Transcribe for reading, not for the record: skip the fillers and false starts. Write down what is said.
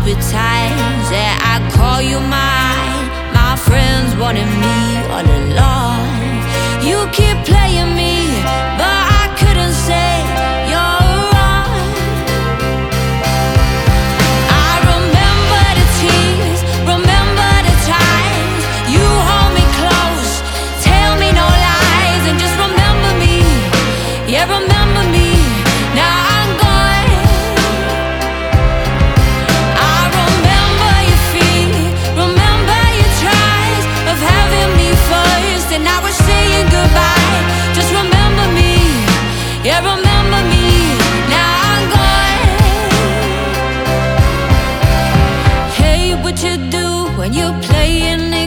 be times that I call you mine. My friends wanted me all along. You keep playing me, but I couldn't say you're wrong. I remember the tears, remember the times. You hold me close, tell me no lies, and just remember me. Yeah, remember me. Now I'm gone. I remember your feet, remember your tries of having me first, and I was saying goodbye. Just remember me. Yeah, remember me. Now I'm gone. Hey, what you do when you're playing